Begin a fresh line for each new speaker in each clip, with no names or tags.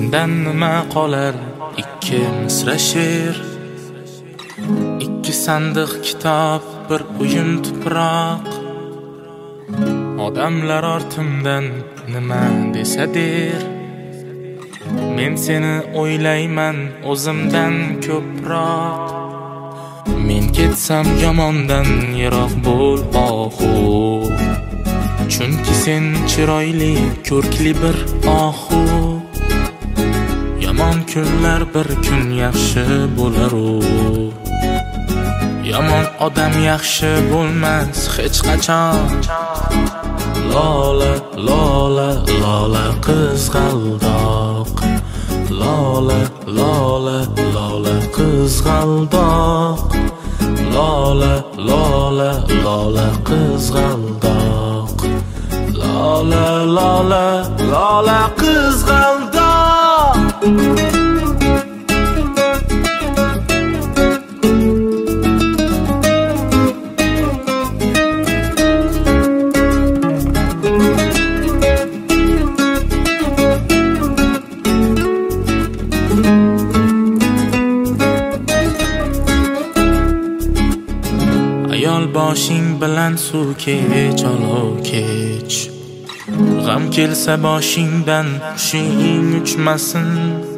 Sendan nima qolar ikki misra she'r, ikki sandiq kitob, bir uyum tuproq. Odamlar ortimdan nima desa der, men seni o'ylayman o'zimdan ko'proq. Men ketsam yomondan yiroq bo'l ohu, chunki sen chiroyli ko'rkli bir ohu. Yomon kunlar bir kun yaxshi bo'lar u, yomon odam yaxshi bo'lmas hech qachon. Lola lola lola qizg'aldoq, lola lola lola qizg'aldoq, lola lola lola qizg'aldoq, lola lola lola qizg'aldoq. Ayol boshing bilan suv kech, olov kech. G'am kelsa boshingdan qushing uchmasin.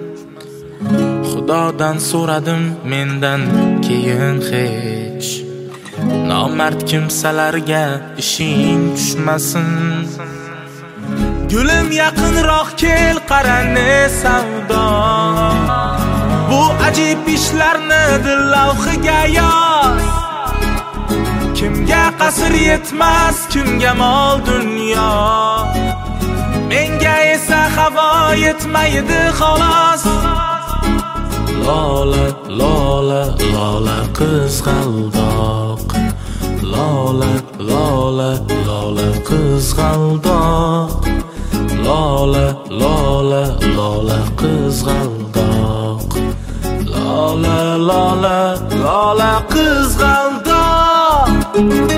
Xudodan so'radim mendan keyin hech, nomard kimsalarga ishing tushmasin. Gulim yaqinroq kel, qara ne savdo, bu ajib ishlarni dil lavhiga yoz. Kimga qasr yetmas, kimga mol dunyo, menga esa havo yetmaydi xolos. Lola lola lola qizg'aldoq, lola lola lola qizg'aldoq, lola lola lola qizg'aldoq, lola lola lola qizg'aldoq.